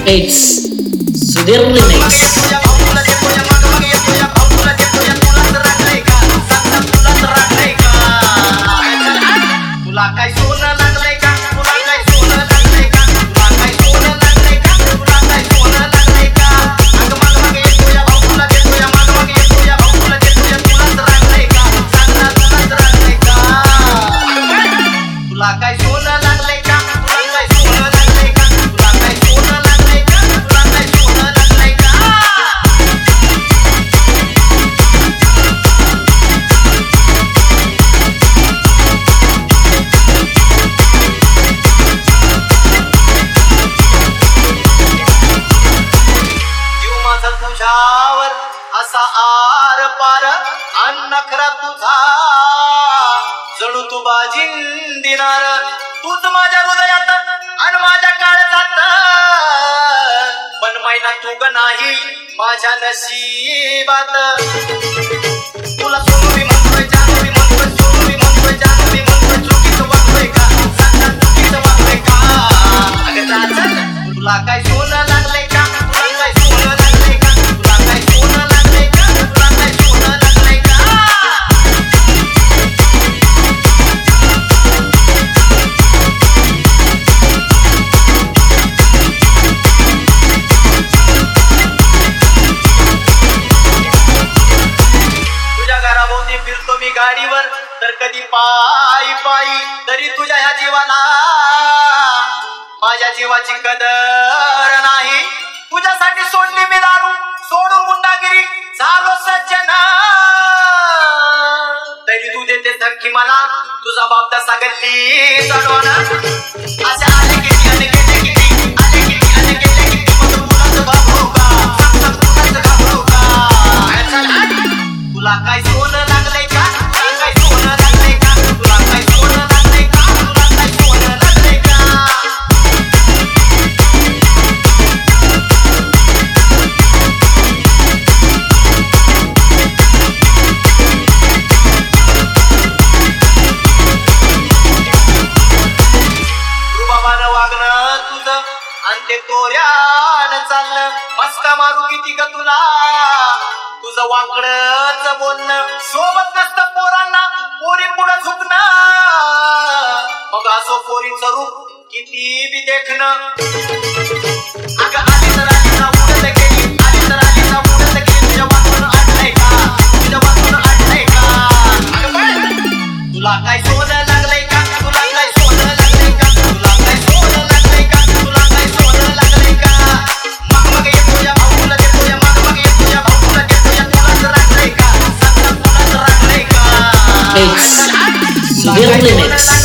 It's Sudhir Remix. तुझ्यावर असा R पार नखरा तुझा जणू तू बाजीन दिनार तूच माझ्या हृदयात आणि माझ्या काळजात पण मैना तू ग नाही माझ्या नशिबात तुला सोनवी म्हणतोय जानवी म्हणतोय सोनवी म्हणतोय जानवी म्हणतोय चुकीचं वागतोय का सांगा चुकीचं वागतोय का अगं चाचल तुला काय सोनं लागलंय का तुला काय सोनं लागलंय का तुला काय सोनं लागलंय का तुला काय सोनं लागलंय का तुझ्या घराभोवती फिरतो मी गाडीवर तर कधी पायी पायी तरी तुझ्या ह्या जीवाला माझ्या जीवाची कदर नाही तुझ्यासाठी सोडली मी दारू सोडून गुंडागिरी झालो सज्जन तरी तू देते धमकी मला तुझा बाप तसा गल्ली चढवाना असे आले किती आणि गेले किती आले किती आणि गेले किती मग मुलाचं घाबरू का मुलाचं घाबरू का तुला काय सोनं लागलंय का तुला काय सोनं लागलंय का तुला काय सोनं लागलंय का तुला काय सोनं लागलंय का रुबाबानं वागणं तुझं आणि ते तोऱ्यानं चालणं मस्का मारू किती का तुला तुझं वाकडच बोलणं सोबत नसतं पोरांना पोरी पुढं झुकणं मग असो पोरीचं रूप किती बी देखणं अगं आली तर आली ना उडत गेली आली तर आली ना उडत गेली तुझ्या वाचून अडलंय का तुझ्या वाचून अडलंय का तुला काय सोनं लागलंय का तुला काय सोनं लागलंय का तुला काय सोनं लागलंय का तुला काय सोनं लागलंय का मग ये तुझ्या भाऊला दे तुझ्या मग ये तुझ्या भाऊला दे तुझ्या तुलाच लागलंय का सगळं तुलाच लागलंय का It's Sudhir Remix.